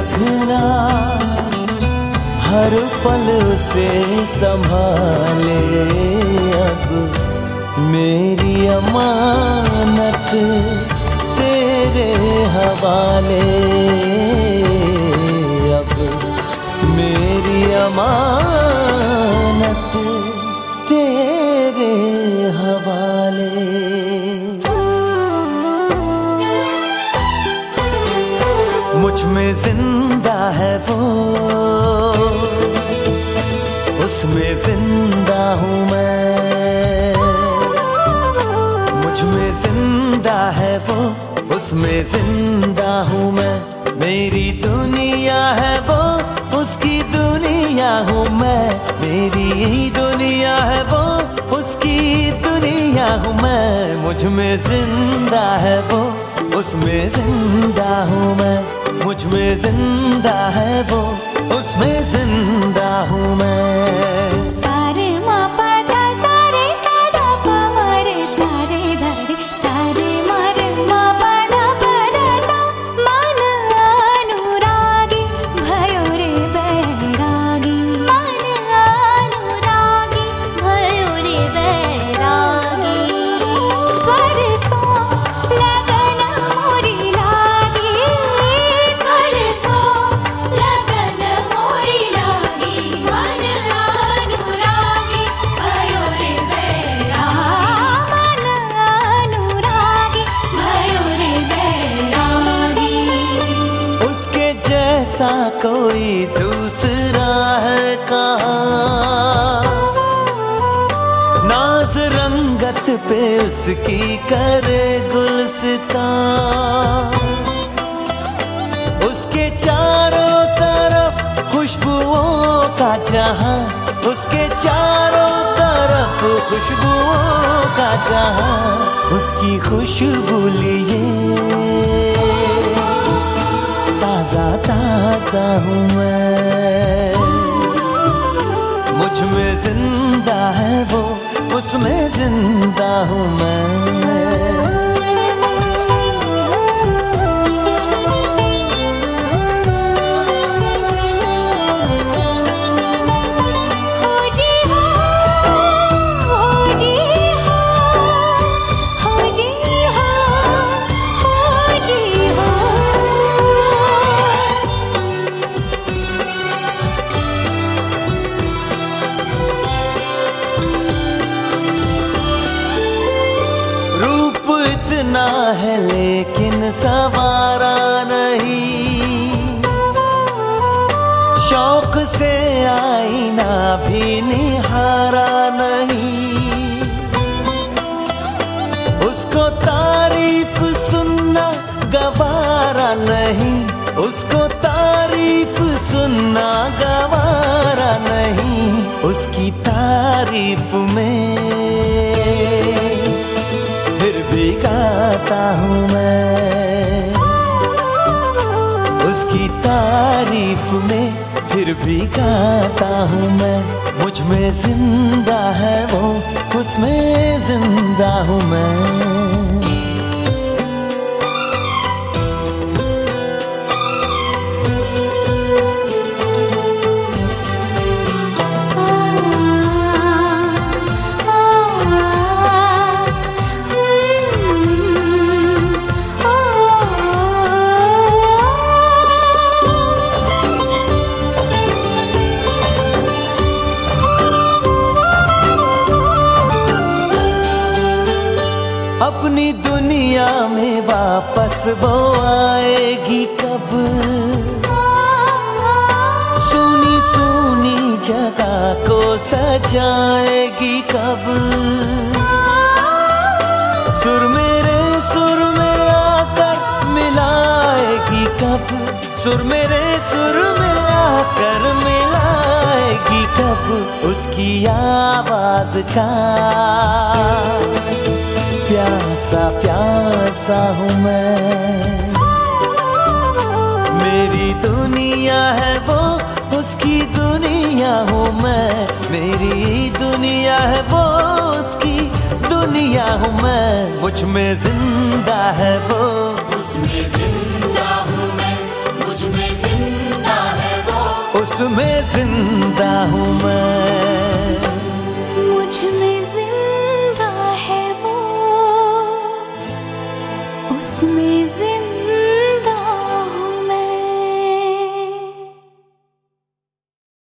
रखना, हर पल से संभाले। अब मेरी अमानत तेरे हवाले, अब मेरी अमानत तेरे हवाले। मुझ में जिंदा है वो, उसमें जिंदा हूँ मैं। मुझ में जिंदा है वो, उसमें जिंदा हूँ मैं। मेरी दुनिया है वो, उसकी दुनिया हूँ मैं। मेरी दुनिया है वो, उसकी दुनिया हूँ मैं। मुझ में जिंदा है वो, उसमें जिंदा हूँ मैं। मुझ में जिंदा है वो, उसमें जिंदा हूँ मैं। सारे माँ पधा सारे साधा पमरे सारे धरे सारे मारे माँ पधा पधा सा। मन अनुरागी भयो रे बैरागी, मन अनुरागी भयो रे बैरागी। स्वर सो लगन मोरी लागी, स्वर सो लगन मोरी लागी। मन अनुरागी भयो रे बैरागी, मन अनुरागी भयो रे बैरागी। उसके जैसा कोई दूसरा है कहाँ, नाज रंगत पे उसकी करे गुलसितां। उसके चारों तरफ खुशबुओं का जहां, उसके चारों तरफ खुशबुओं का जहां। उसकी खुशबू लिए ताजा ताजा हूँ मैं। मुझ में जिंदा है वो, उसमें जिंदा हूँ मैं। हो जी हो, हो जी हो, हो जी हो, हो जी हो। रूप इतना है लेकिन सवारा नहीं, शौक से आईना भी निहारा नहीं। उसको तारीफ सुनना गवारा नहीं, उसको तारीफ सुनना गवारा नहीं। उसकी तारीफ में फिर भी गाता हूँ मैं। उसकी तारीफ में फिर भी गाता हूँ मैं। मुझ में जिंदा है वो, उसमें जिंदा हूँ मैं। अपनी दुनिया में वापस वो आएगी कब, सुनी सुनी जगह को सजाएगी कब। सुर मेरे सुर में आकर मिलाएगी कब, सुर मेरे सुर में आकर मिलाएगी कब। उसकी आवाज का प्यासा प्यासा हूँ मैं। मेरी दुनिया है वो, उसकी दुनिया हूँ मैं। मेरी दुनिया है वो, उसकी दुनिया हूँ मैं। मुझ में जिंदा है वो, उसमें जिंदा हूँ मैं। मुझ में जिंदा उसमें जिंदा हूँ मैं।